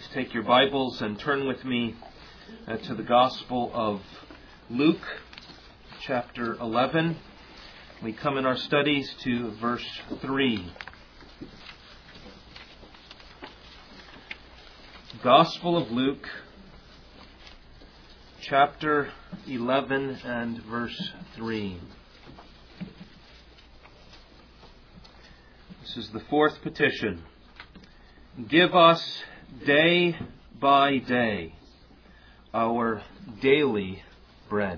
take your Bibles and turn with me to the Gospel of Luke, chapter 11. We come in our studies to verse 3. Gospel of Luke, chapter 11 and verse 3. This is the fourth petition. Give us day by day our daily bread.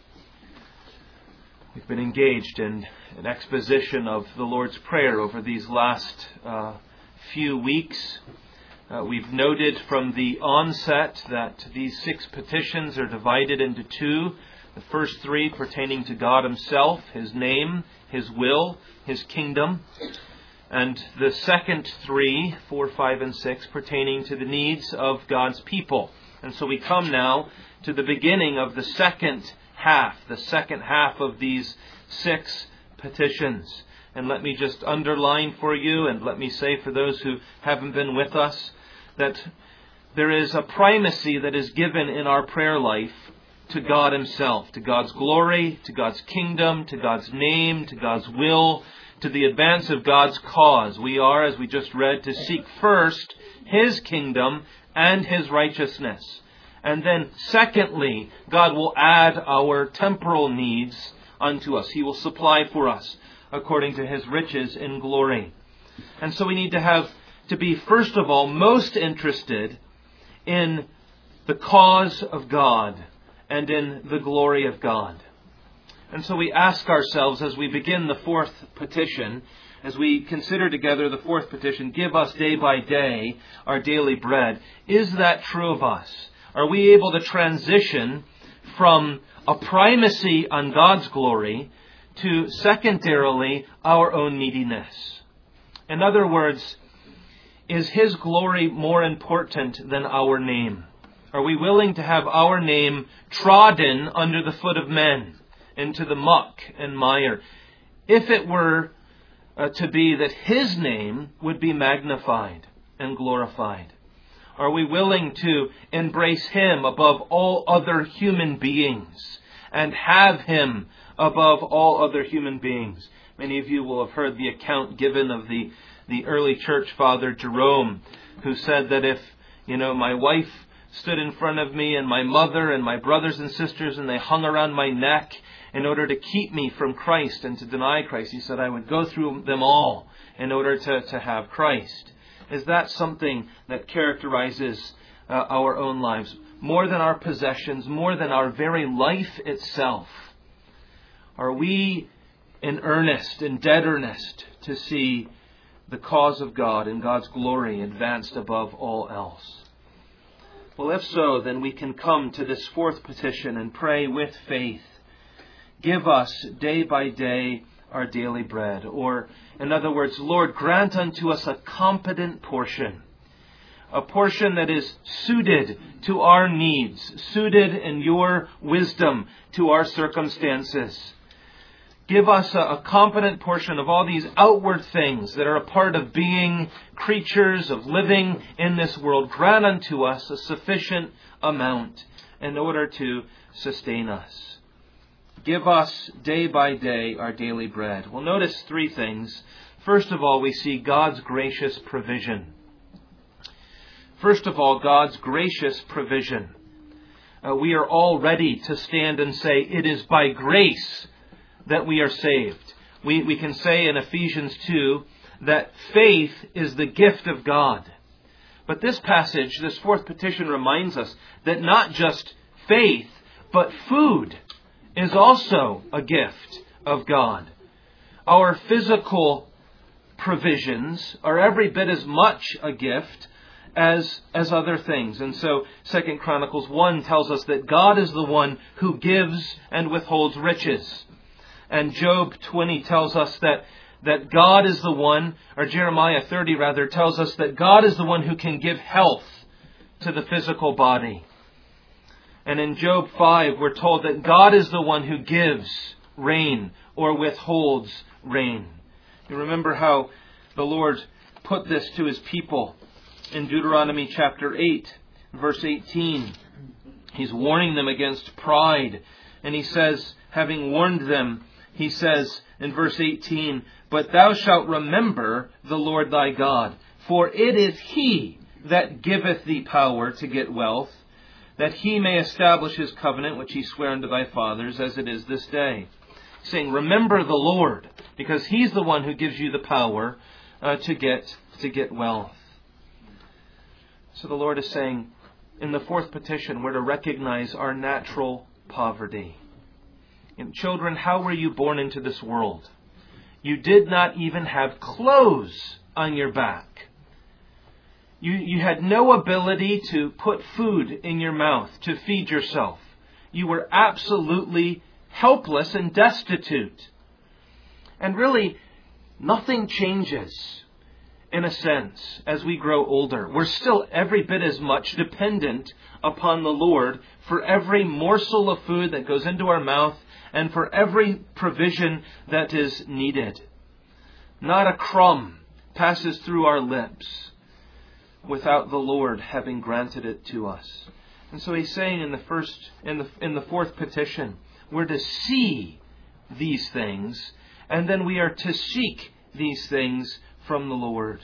We've been engaged in an exposition of the Lord's Prayer over these last few weeks. We've noted from the onset that these 6 petitions are divided into 2. The first 3 pertaining to God Himself, His name, His will, His kingdom. And the second 3, 4, 5, and 6, pertaining to the needs of God's people. And so we come now to the beginning of the second half of these 6 petitions. And let me just underline for you, and let me say for those who haven't been with us, that there is a primacy that is given in our prayer life to God Himself, to God's glory, to God's kingdom, to God's name, to God's will, to the advance of God's cause. We are, as we just read, to seek first His kingdom and His righteousness. And then, secondly, God will add our temporal needs unto us. He will supply for us according to His riches in glory. And so we need to be, first of all, most interested in the cause of God and in the glory of God. And so we ask ourselves as we begin the fourth petition, as we consider together the fourth petition, give us day by day our daily bread. Is that true of us? Are we able to transition from a primacy on God's glory to secondarily our own neediness? In other words, is His glory more important than our name? Are we willing to have our name trodden under the foot of men, into the muck and mire, if it were to be that His name would be magnified and glorified? Are we willing to embrace Him above all other human beings and have Him above all other human beings? Many of you will have heard the account given of the early church father Jerome, who said that if, my wife stood in front of me and my mother and my brothers and sisters and they hung around my neck in order to keep me from Christ and to deny Christ, he said, I would go through them all in order to have Christ. Is that something that characterizes our own lives? More than our possessions, more than our very life itself? Are we in earnest, in dead earnest, to see the cause of God and God's glory advanced above all else? Well, if so, then we can come to this fourth petition and pray with faith. Give us day by day our daily bread. Or, in other words, Lord, grant unto us a competent portion. A portion that is suited to our needs, suited in your wisdom to our circumstances. Give us a competent portion of all these outward things that are a part of being creatures, of living in this world. Grant unto us a sufficient amount in order to sustain us. Give us day by day our daily bread. Well, notice 3 things. First of all, we see God's gracious provision. First of all, God's gracious provision. We are all ready to stand and say, it is by grace that we are saved. We can say in Ephesians 2 that faith is the gift of God. But this passage, this fourth petition, reminds us that not just faith, but food is also a gift of God. Our physical provisions are every bit as much a gift as other things. And so 2 Chronicles 1 tells us that God is the one who gives and withholds riches. And Job 20 tells us that God is the one, or Jeremiah 30 rather, tells us that God is the one who can give health to the physical body. And in Job 5, we're told that God is the one who gives rain or withholds rain. You remember how the Lord put this to His people in Deuteronomy chapter 8, verse 18. He's warning them against pride. And he says, having warned them, he says in verse 18, "But thou shalt remember the Lord thy God, for it is He that giveth thee power to get wealth, that He may establish His covenant, which He sware unto thy fathers, as it is this day." He's saying, remember the Lord, because He's the one who gives you the power to get wealth. So the Lord is saying, in the fourth petition, we're to recognize our natural poverty. And children, how were you born into this world? You did not even have clothes on your back. You had no ability to put food in your mouth to feed yourself. You were absolutely helpless and destitute. And really, nothing changes in a sense as we grow older. We're still every bit as much dependent upon the Lord for every morsel of food that goes into our mouth and for every provision that is needed. Not a crumb passes through our lips without the Lord having granted it to us. And so he's saying in the fourth petition, we're to see these things, and then we are to seek these things from the Lord.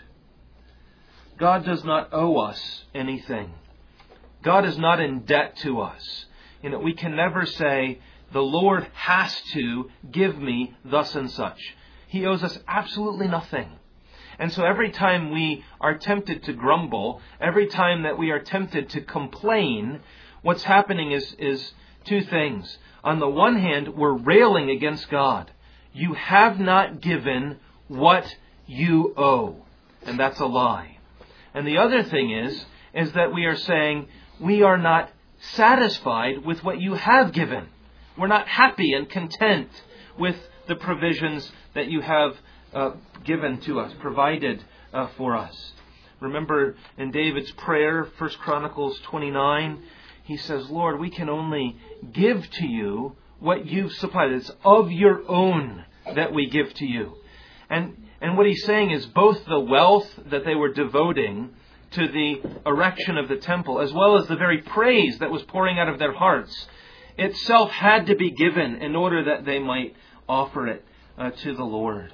God does not owe us anything. God is not in debt to us. We can never say, the Lord has to give me thus and such. He owes us absolutely nothing. And so every time we are tempted to grumble, every time that we are tempted to complain, what's happening is two things. On the one hand, we're railing against God. You have not given what you owe. And that's a lie. And the other thing is that we are saying we are not satisfied with what you have given. We're not happy and content with the provisions that you have given to us, provided for us. Remember in David's prayer, 1 Chronicles 29, he says, Lord, we can only give to you what you've supplied. It's of your own that we give to you. And what he's saying is both the wealth that they were devoting to the erection of the temple, as well as the very praise that was pouring out of their hearts, itself had to be given in order that they might offer it to the Lord.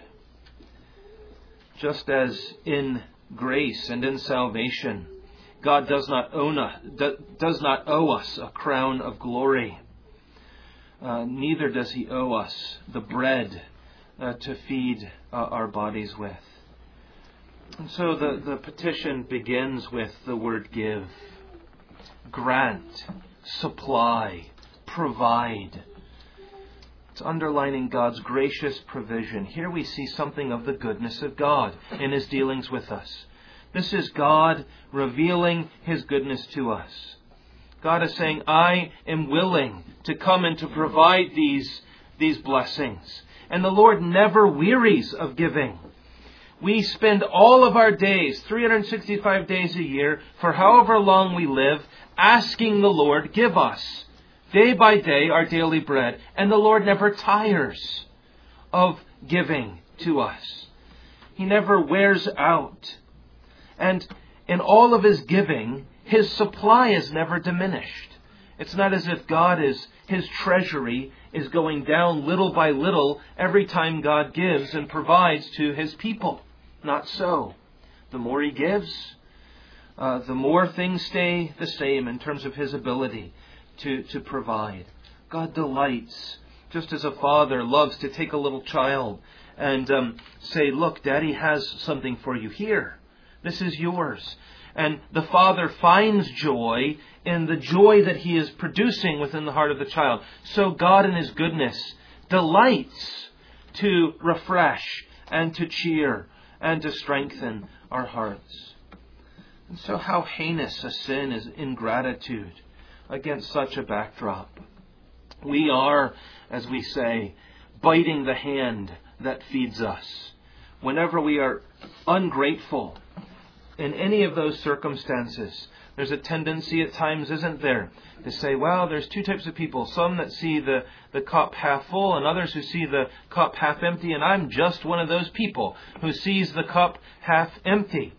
Just as in grace and in salvation, God does not owe us a crown of glory. Neither does He owe us the bread to feed our bodies with. And so the petition begins with the word give. Grant, supply, provide. It's underlining God's gracious provision. Here we see something of the goodness of God in His dealings with us. This is God revealing His goodness to us. God is saying, I am willing to come and to provide these blessings. And the Lord never wearies of giving. We spend all of our days, 365 days a year, for however long we live, asking the Lord, give us, day by day, our daily bread. And the Lord never tires of giving to us. He never wears out. And in all of His giving, His supply is never diminished. It's not as if His treasury is going down little by little every time God gives and provides to His people. Not so. The more He gives, the more things stay the same in terms of His ability to provide. God delights, just as a father loves to take a little child and say, look, Daddy has something for you here. This is yours. And the father finds joy in the joy that he is producing within the heart of the child. So God in His goodness delights to refresh and to cheer and to strengthen our hearts. And so how heinous a sin is ingratitude against such a backdrop. We are, as we say, biting the hand that feeds us. Whenever we are ungrateful in any of those circumstances, there's a tendency at times, isn't there, to say, well, there's two types of people. Some that see the cup half full and others who see the cup half empty. And I'm just one of those people who sees the cup half empty.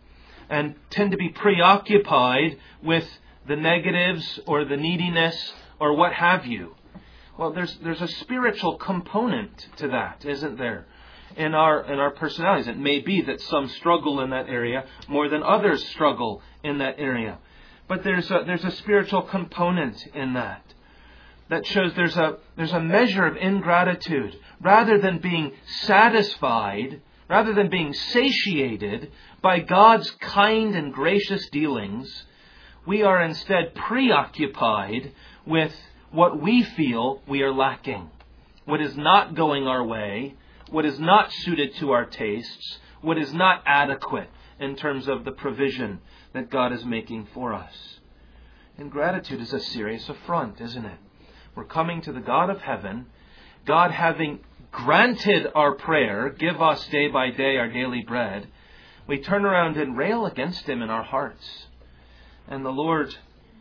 and tend to be preoccupied with the negatives or the neediness or what have you. Well, there's a spiritual component to that, isn't there? In our personalities. It may be that some struggle in that area more than others struggle in that area. But there's a spiritual component in that shows there's a measure of ingratitude. Rather than being satisfied, rather than being satiated by God's kind and gracious dealings, we are instead preoccupied with what we feel we are lacking, what is not going our way, what is not suited to our tastes, what is not adequate in terms of the provision that God is making for us. Ingratitude is a serious affront, isn't it? We're coming to the God of heaven, God having granted our prayer, give us day by day our daily bread, we turn around and rail against Him in our hearts. And the Lord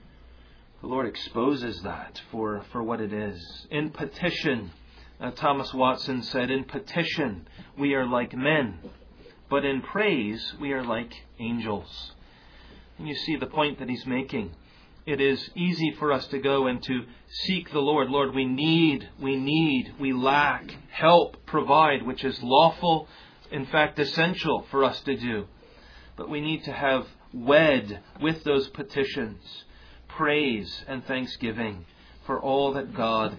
exposes that for what it is. In petition, Thomas Watson said, in petition we are like men, but in praise we are like angels. And you see the point that he's making. It is easy for us to go and to seek the Lord. Lord, we need, we lack, help, provide, which is lawful, in fact essential for us to do. But we need to have wed with those petitions praise and thanksgiving for all that God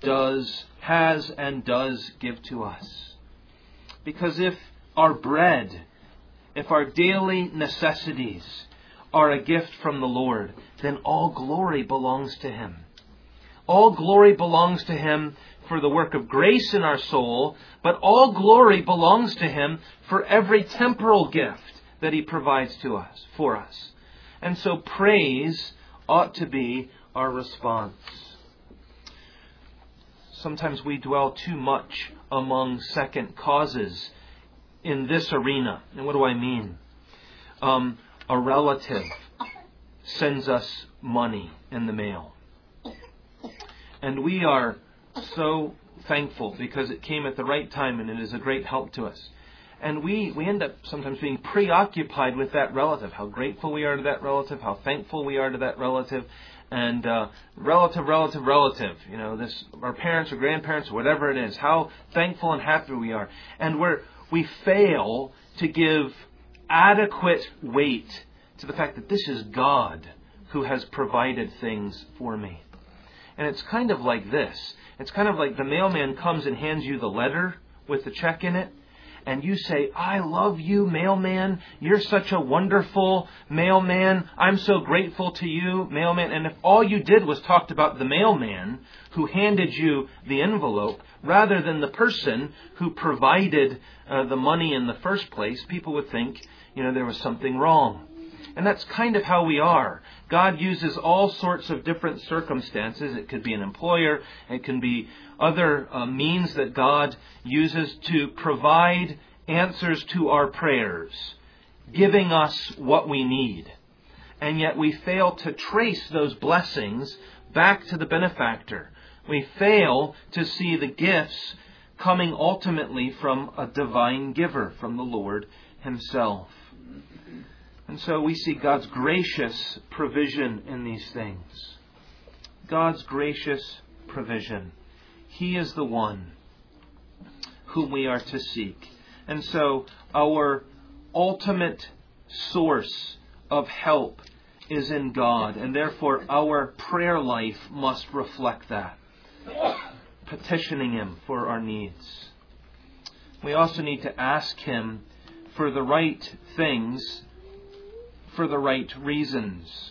has and does give to us. Because if our bread, if our daily necessities are a gift from the Lord, then all glory belongs to Him. All glory belongs to Him for the work of grace in our soul, but all glory belongs to Him for every temporal gift that He provides to us, for us. And so praise ought to be our response. Sometimes we dwell too much among second causes in this arena. And what do I mean? A relative sends us money in the mail. And we are so thankful because it came at the right time and it is a great help to us. And we end up sometimes being preoccupied with that relative, how grateful we are to that relative, how thankful we are to that relative, and relative. You know, this our parents or grandparents or whatever it is, how thankful and happy we are. And we fail to give adequate weight to the fact that this is God who has provided things for me. And it's kind of like this. It's kind of like the mailman comes and hands you the letter with the check in it. And you say, I love you, mailman. You're such a wonderful mailman. I'm so grateful to you, mailman. And if all you did was talked about the mailman who handed you the envelope, rather than the person who provided the money in the first place, people would think, there was something wrong. And that's kind of how we are. God uses all sorts of different circumstances. It could be an employer. It can be other means that God uses to provide answers to our prayers, giving us what we need. And yet we fail to trace those blessings back to the benefactor. We fail to see the gifts coming ultimately from a divine giver, from the Lord Himself. And so we see God's gracious provision in these things. God's gracious provision. He is the one whom we are to seek. And so our ultimate source of help is in God. And therefore our prayer life must reflect that. Petitioning Him for our needs. We also need to ask Him for the right things, for the right reasons.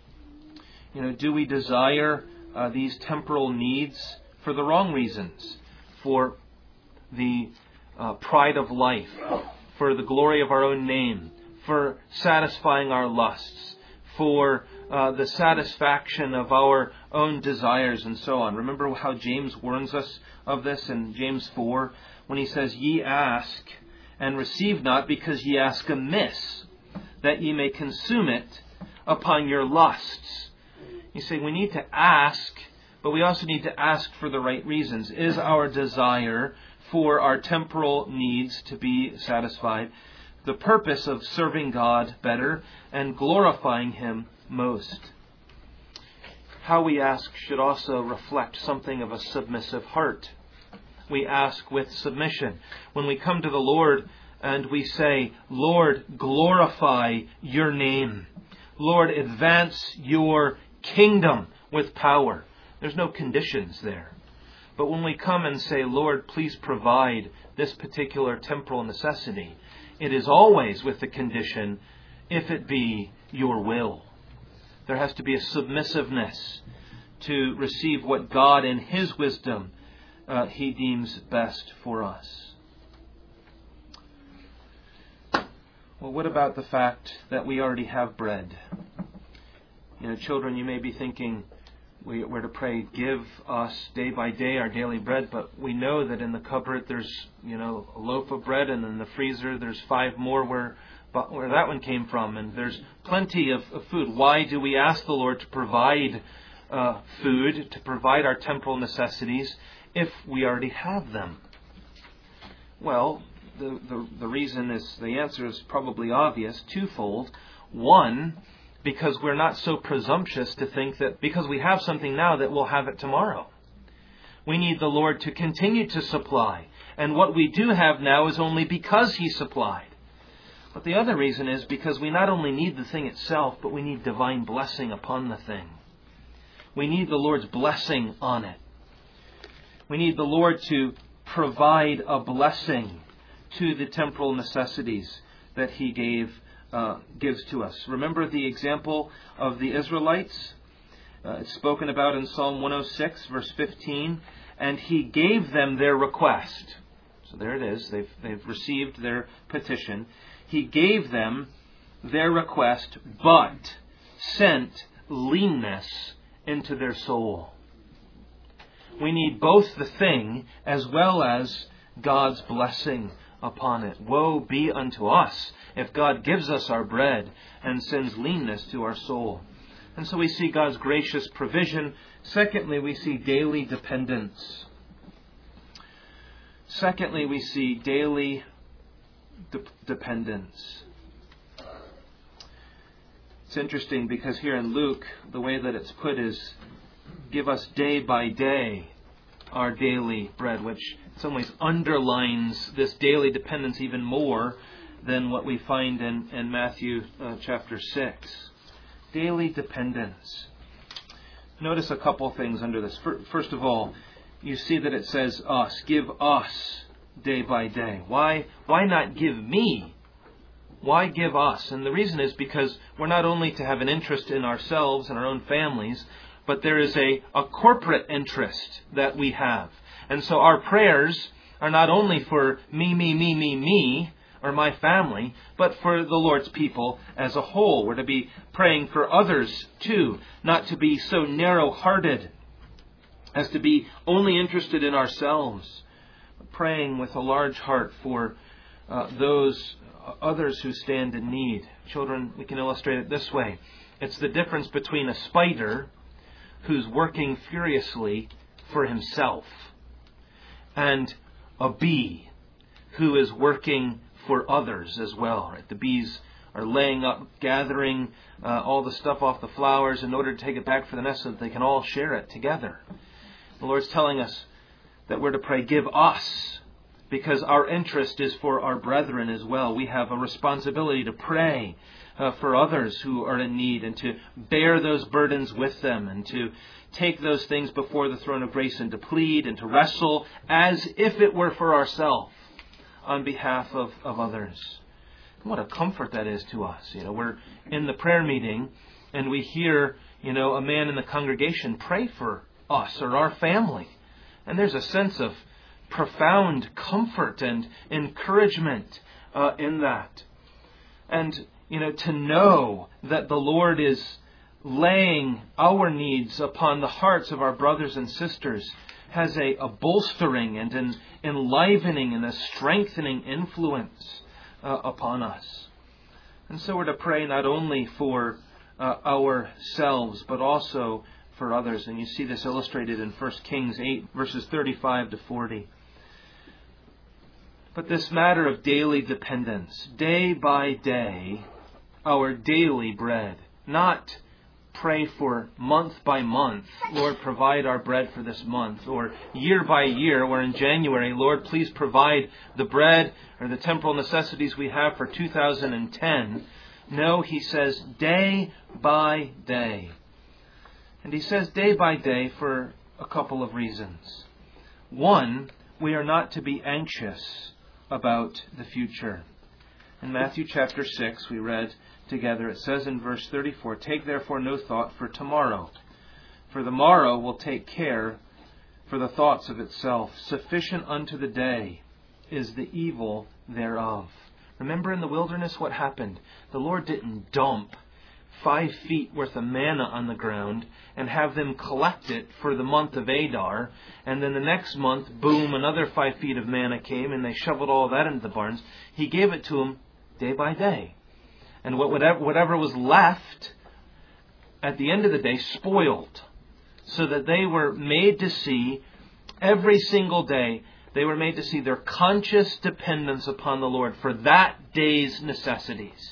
Do we desire these temporal needs for the wrong reasons? For the pride of life, for the glory of our own name, for satisfying our lusts, for the satisfaction of our own desires and so on. Remember how James warns us of this in James 4 when he says, Ye ask and receive not because ye ask amiss, that ye may consume it upon your lusts. You see, we need to ask, but we also need to ask for the right reasons. Is our desire for our temporal needs to be satisfied the purpose of serving God better and glorifying Him most. How we ask should also reflect something of a submissive heart. We ask with submission. When we come to the Lord and we say, Lord, glorify your name. Lord, advance your kingdom with power. There's no conditions there. But when we come and say, Lord, please provide this particular temporal necessity, it is always with the condition, if it be your will. There has to be a submissiveness to receive what God in His wisdom He deems best for us. Well, what about the fact that we already have bread? Children, you may be thinking, we're to pray, give us day by day our daily bread, but we know that in the cupboard there's, a loaf of bread, and in the freezer there's 5 more where that one came from, and there's plenty of food. Why do we ask the Lord to provide food, to provide our temporal necessities, if we already have them? Well, the reason is, the answer is probably obvious, twofold. One, because we're not so presumptuous to think that because we have something now that we'll have it tomorrow. We need the Lord to continue to supply. And what we do have now is only because He supplied. But the other reason is because we not only need the thing itself, but we need divine blessing upon the thing. We need the Lord's blessing on it. We need the Lord to provide a blessing to the temporal necessities that He gives to us. Remember the example of the Israelites? It's spoken about in Psalm 106, verse 15. And He gave them their request. So there it is. They've received their petition. He gave them their request, but sent leanness into their soul. We need both the thing as well as God's blessing upon it. Woe be unto us if God gives us our bread and sends leanness to our soul. And so we see God's gracious provision. Secondly, we see daily dependence. Secondly, we see daily dependence. It's interesting because here in Luke, the way that it's put is, give us day by day our daily bread, which in some ways underlines this daily dependence even more than what we find in Matthew chapter 6. Daily dependence. Notice a couple things under this. First of all, you see that it says us. Give us day by day. Why not give me? Why give us? And the reason is because we're not only to have an interest in ourselves and our own families, but there is a corporate interest that we have. And so our prayers are not only for me, or my family, but for the Lord's people as a whole. We're to be praying for others too, not to be so narrow-hearted as to be only interested in ourselves, but praying with a large heart for those others who stand in need. Children, we can illustrate it this way. It's the difference between a spider who's working furiously for himself and a bee who is working for others as well. Right? The bees are laying up, gathering all the stuff off the flowers in order to take it back for the nest so that they can all share it together. The Lord's telling us that we're to pray, give us, because our interest is for our brethren as well. We have a responsibility to pray for others who are in need and to bear those burdens with them and to take those things before the throne of grace and to plead and to wrestle as if it were for ourselves on behalf of others. What a comfort that is to us. We're in the prayer meeting and we hear, a man in the congregation pray for us or our family. And there's a sense of profound comfort and encouragement in that. And, to know that the Lord is laying our needs upon the hearts of our brothers and sisters has a bolstering and an enlivening and a strengthening influence upon us. And so we're to pray not only for ourselves, but also for others. And you see this illustrated in 1 Kings 8, verses 35 to 40. But this matter of daily dependence, day by day, our daily bread, not pray for month by month, Lord, provide our bread for this month, or year by year, where in January, Lord, please provide the bread or the temporal necessities we have for 2010. No, he says day by day. And he says day by day for a couple of reasons. One, we are not to be anxious about the future. In Matthew chapter 6, we read together, it says in verse 34, "Take therefore no thought for tomorrow, for the morrow will take care for the thoughts of itself. Sufficient unto the day is the evil thereof." Remember in the wilderness what happened? The Lord didn't dump 5 feet worth of manna on the ground and have them collect it for the month of Adar. And then the next month, boom, another 5 feet of manna came and they shoveled all that into the barns. He gave it to them day by day. And whatever was left at the end of the day spoiled. So that they were made to see every single day, they were made to see their conscious dependence upon the Lord for that day's necessities.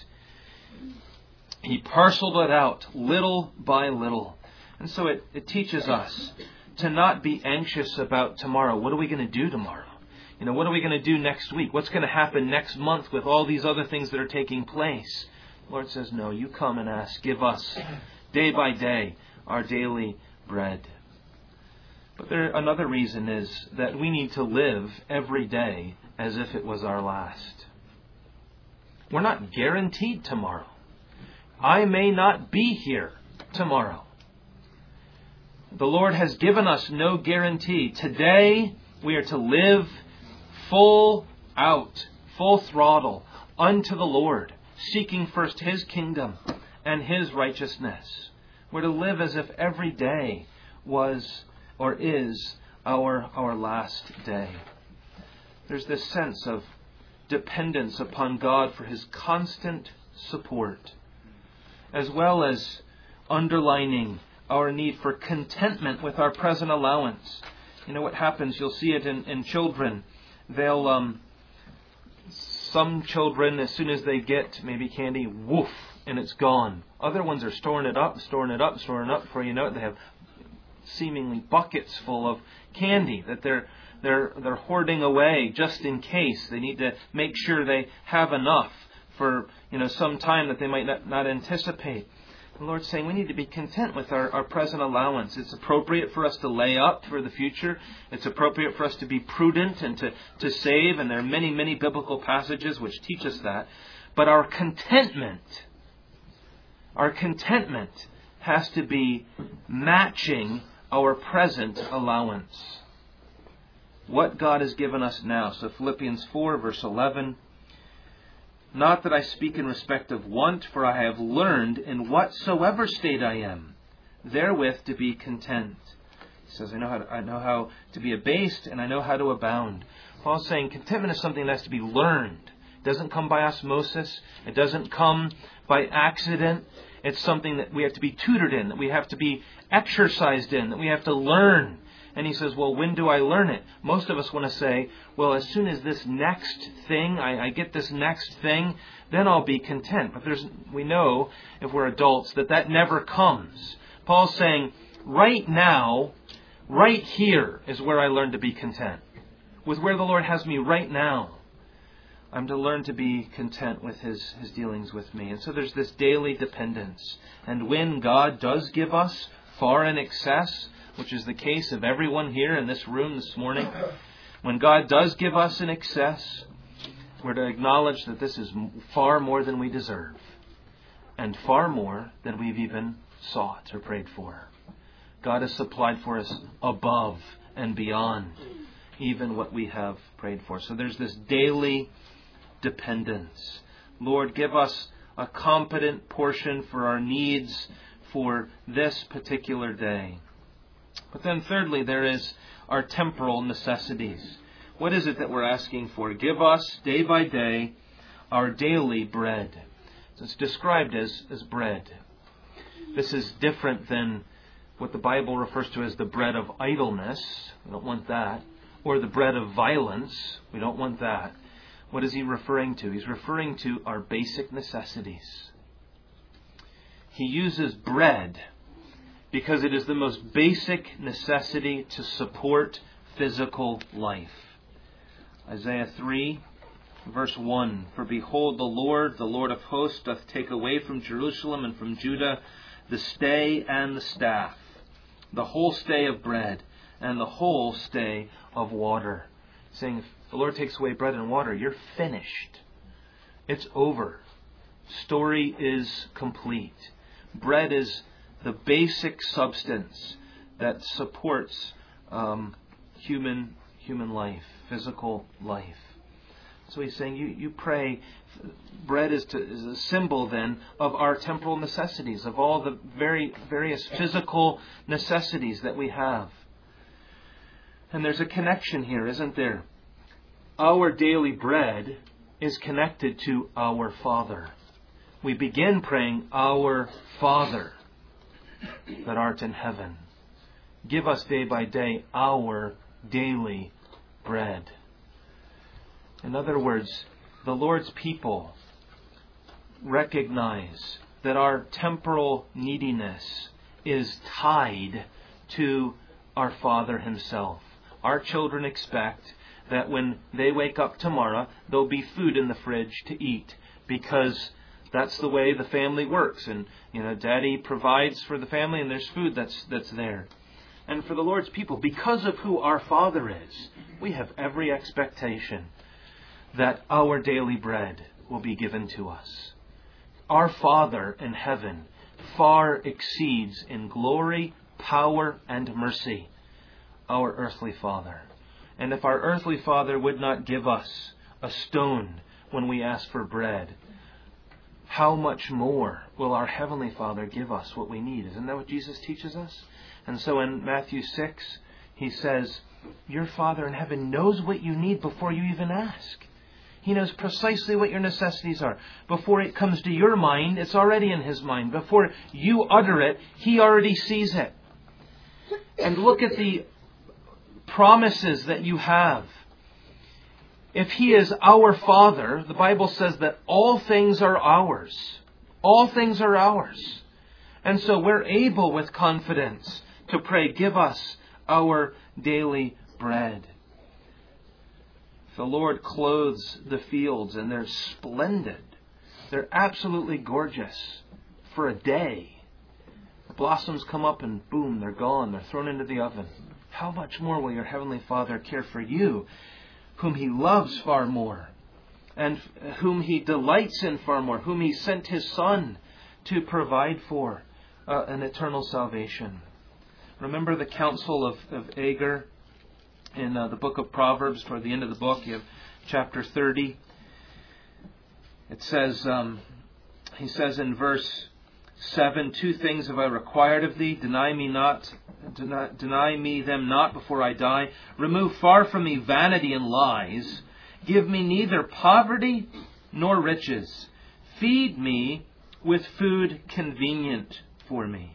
He parceled it out little by little. And so it teaches us to not be anxious about tomorrow. What are we going to do tomorrow? What are we going to do next week? What's going to happen next month with all these other things that are taking place? The Lord says, no, you come and ask. Give us day by day our daily bread. But another reason is that we need to live every day as if it was our last. We're not guaranteed tomorrow. I may not be here tomorrow. The Lord has given us no guarantee. Today we are to live full out, full throttle unto the Lord, seeking first His kingdom and His righteousness. We're to live as if every day was or is our last day. There's this sense of dependence upon God for His constant support, as well as underlining our need for contentment with our present allowance. What happens, you'll see it in children. Some children, as soon as they get maybe candy, woof, and it's gone. Other ones are storing it up. Before you know it, they have seemingly buckets full of candy that they're hoarding away just in case. They need to make sure they have enough for some time that they might not anticipate. The Lord's saying we need to be content with our present allowance. It's appropriate for us to lay up for the future. It's appropriate for us to be prudent and to save. And there are many, many biblical passages which teach us that. But our contentment has to be matching our present allowance. What God has given us now. So Philippians 4 verse 11. "Not that I speak in respect of want, for I have learned in whatsoever state I am, therewith to be content." He says, I know how to be abased, and I know how to abound. Paul's saying contentment is something that has to be learned. It doesn't come by osmosis. It doesn't come by accident. It's something that we have to be tutored in, that we have to be exercised in, that we have to learn. And he says, well, when do I learn it? Most of us want to say, well, as soon as this next thing, I get this next thing, then I'll be content. But we know, if we're adults, that never comes. Paul's saying, right now, right here is where I learn to be content. With where the Lord has me right now. I'm to learn to be content with His dealings with me. And so there's this daily dependence. And when God does give us far in excess, which is the case of everyone here in this room this morning, when God does give us in excess, we're to acknowledge that this is far more than we deserve, and far more than we've even sought or prayed for. God has supplied for us above and beyond even what we have prayed for. So there's this daily dependence. Lord, give us a competent portion for our needs for this particular day. But then thirdly, there is our temporal necessities. What is it that we're asking for? Give us day by day our daily bread. So it's described as bread. This is different than what the Bible refers to as the bread of idleness. We don't want that. Or the bread of violence. We don't want that. what is he referring to? He's referring to our basic necessities. He uses bread because it is the most basic necessity to support physical life. Isaiah 3, verse 1, "For behold, the Lord of hosts, doth take away from Jerusalem and from Judah the stay and the staff, the whole stay of bread, and the whole stay of water." Saying, if the Lord takes away bread and water, you're finished. It's over. Story is complete. Bread is the basic substance that supports human life, physical life. So he's saying, you pray. Bread is a symbol then of our temporal necessities, of all the various physical necessities that we have. And there's a connection here, isn't there? Our daily bread is connected to our Father. We begin praying, "Our Father that art in heaven, give us day by day our daily bread." In other words, the Lord's people recognize that our temporal neediness is tied to our Father Himself. Our children expect that when they wake up tomorrow, there'll be food in the fridge to eat, because that's the way the family works. And, Daddy provides for the family and there's food that's there. And for the Lord's people, because of who our Father is, we have every expectation that our daily bread will be given to us. Our Father in heaven far exceeds in glory, power, and mercy our earthly father. And if our earthly father would not give us a stone when we ask for bread, how much more will our heavenly Father give us what we need? Isn't that what Jesus teaches us? And so in Matthew 6, he says, your Father in heaven knows what you need before you even ask. He knows precisely what your necessities are. Before it comes to your mind, it's already in His mind. Before you utter it, He already sees it. And look at the promises that you have. If He is our Father, the Bible says that all things are ours. All things are ours. And so we're able with confidence to pray, give us our daily bread. The Lord clothes the fields and they're splendid. They're absolutely gorgeous for a day. The blossoms come up and boom, they're gone. They're thrown into the oven. How much more will your Heavenly Father care for you, whom He loves far more, and whom He delights in far more, whom He sent His Son to provide for an eternal salvation. Remember the counsel of Agur in the book of Proverbs, toward the end of the book, you have chapter 30. It says, he says in verse 7, 2 things have I required of thee, deny me them not before I die. Remove far from me vanity and lies. Give me neither poverty nor riches. Feed me with food convenient for me.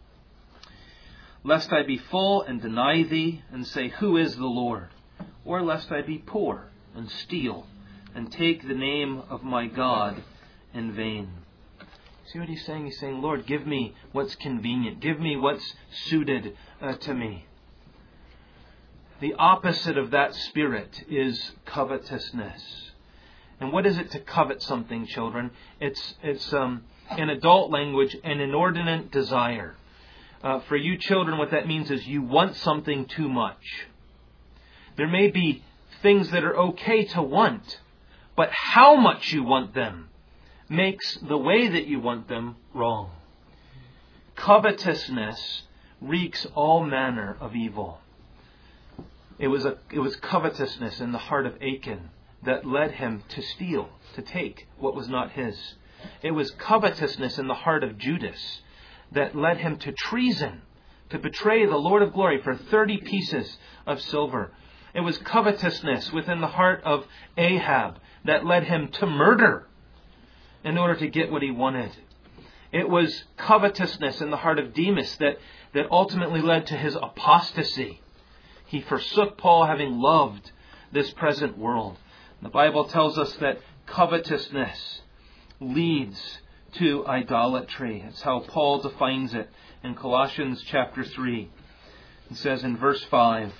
Lest I be full and deny thee and say, who is the Lord? Or lest I be poor and steal and take the name of my God in vain. See what he's saying? He's saying, Lord, give me what's convenient. Give me what's suited to me. The opposite of that spirit is covetousness. And what is it to covet something, children? It's in adult language, an inordinate desire. For you children, what that means is you want something too much. There may be things that are okay to want, but how much you want them makes the way that you want them wrong. Covetousness wreaks all manner of evil. It was covetousness in the heart of Achan that led him to steal, to take what was not his. It was covetousness in the heart of Judas that led him to treason, to betray the Lord of glory for 30 pieces of silver. It was covetousness within the heart of Ahab that led him to murder in order to get what he wanted. It was covetousness in the heart of Demas that ultimately led to his apostasy. He forsook Paul, having loved this present world. The Bible tells us that covetousness leads to idolatry. It's how Paul defines it in Colossians chapter 3. He says in verse 5,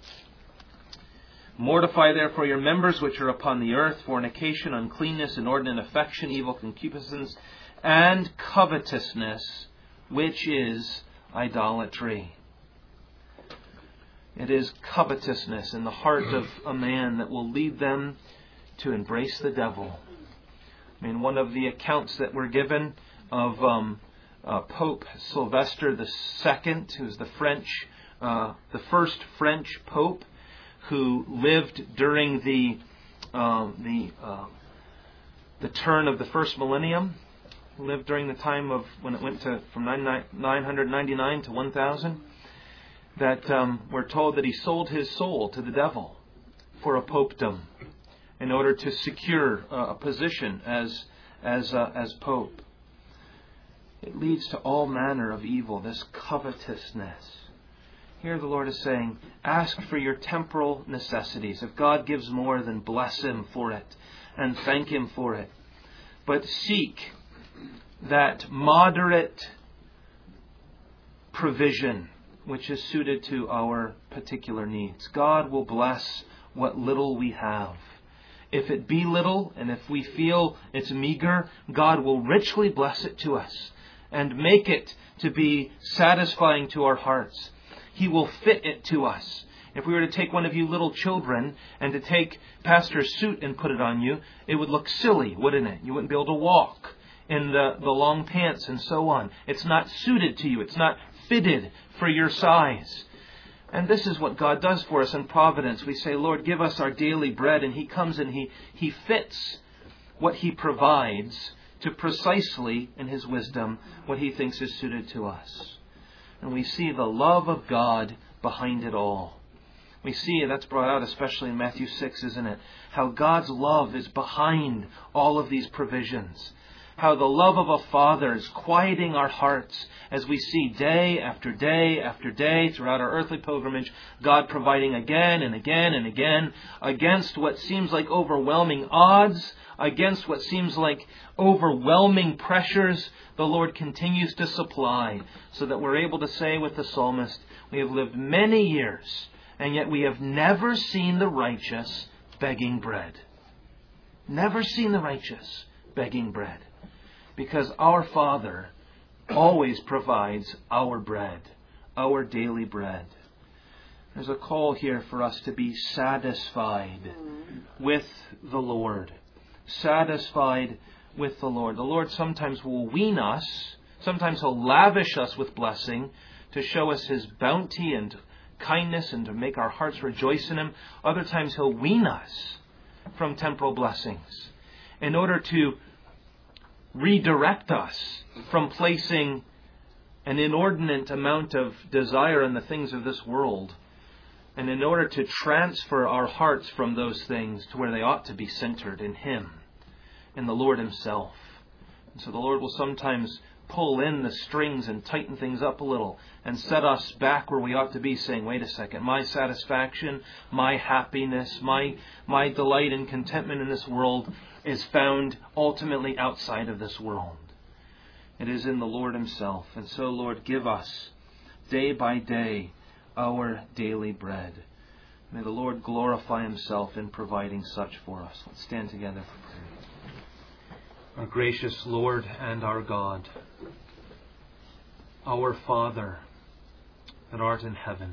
"Mortify therefore your members which are upon the earth, fornication, uncleanness, inordinate affection, evil concupiscence, and covetousness, which is idolatry." It is covetousness in the heart of a man that will lead them to embrace the devil. I mean, one of the accounts that were given of Pope Sylvester II, who's the first French Pope, who lived during the turn of the first millennium, lived during the time of when it went from 999 to 1000. That we're told that he sold his soul to the devil for a popedom in order to secure a position as pope. It leads to all manner of evil, this covetousness. Here the Lord is saying, ask for your temporal necessities. If God gives more, then bless Him for it and thank Him for it. But seek that moderate provision which is suited to our particular needs. God will bless what little we have. If it be little, and if we feel it's meager, God will richly bless it to us and make it to be satisfying to our hearts. He will fit it to us. If we were to take one of you little children and to take pastor's suit and put it on you, it would look silly, wouldn't it? You wouldn't be able to walk in the long pants and so on. It's not suited to you. It's not fitted for your size. And this is what God does for us in providence. We say, Lord, give us our daily bread. And He comes and He fits what He provides to precisely, in His wisdom, what He thinks is suited to us. And we see the love of God behind it all. We see that's brought out especially in Matthew 6, isn't it? How God's love is behind all of these provisions. How the love of a Father is quieting our hearts as we see day after day after day throughout our earthly pilgrimage, God providing again and again and again against what seems like overwhelming odds, against what seems like overwhelming pressures. The Lord continues to supply so that we're able to say with the psalmist, we have lived many years and yet we have never seen the righteous begging bread. Never seen the righteous begging bread. Because our Father always provides our bread, our daily bread. There's a call here for us to be satisfied with the Lord. Satisfied with the Lord. The Lord sometimes will wean us. Sometimes He'll lavish us with blessing to show us His bounty and kindness and to make our hearts rejoice in Him. Other times He'll wean us from temporal blessings in order to redirect us from placing an inordinate amount of desire in the things of this world, and in order to transfer our hearts from those things to where they ought to be centered in Him, in the Lord Himself. And so the Lord will sometimes pull in the strings and tighten things up a little and set us back where we ought to be, saying, wait a second, my satisfaction, my happiness, my delight and contentment in this world is found ultimately outside of this world. It is in the Lord Himself. And so, Lord, give us day by day our daily bread. May the Lord glorify Himself in providing such for us. Let's stand together for prayer. Our gracious Lord and our God, our Father that art in heaven,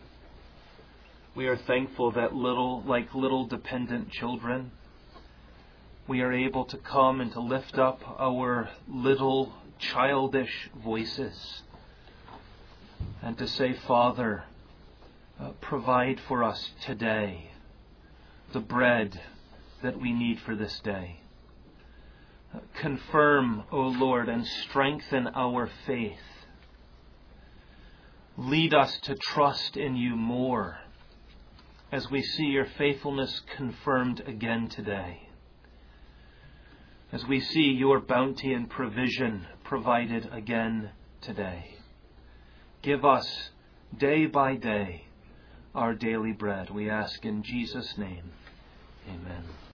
we are thankful that like little dependent children, we are able to come and to lift up our little childish voices and to say, Father, provide for us today the bread that we need for this day. Confirm, O Lord, and strengthen our faith. Lead us to trust in You more as we see Your faithfulness confirmed again today. As we see Your bounty and provision provided again today. Give us day by day our daily bread. We ask in Jesus' name. Amen.